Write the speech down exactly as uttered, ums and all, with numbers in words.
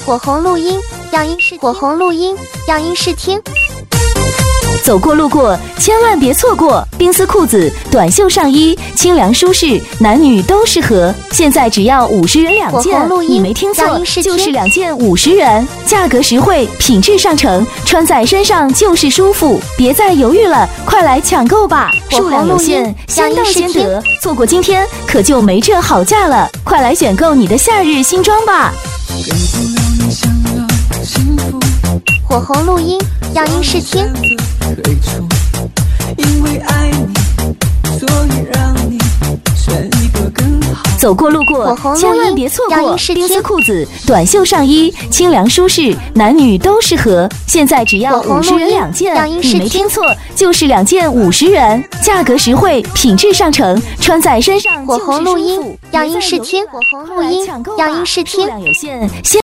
火红录音，样音试火红录音，样音试听。 走过路过，千万别错过！冰丝裤子、短袖上衣，清凉舒适，男女都适合。现在只要五十元两件，你没听错，就是两件五十元，价格实惠，品质上乘，穿在身上就是舒服。别再犹豫了，快来抢购吧！数量有限，先到先得，错过今天可就没这好价了。快来选购你的夏日新装吧！ 火红录音，样音试听。 因为爱你，所以让你选一个更好。 走过路过，千万别错过！冰丝裤子、短袖上衣，清凉舒适，男女都适合。现在只要五十元两件，你没听错，就是两件五十元，价格实惠，品质上乘，穿在身上就是舒服。 火红录音，样音试听。火红录音，样音试听。 数量有限，先。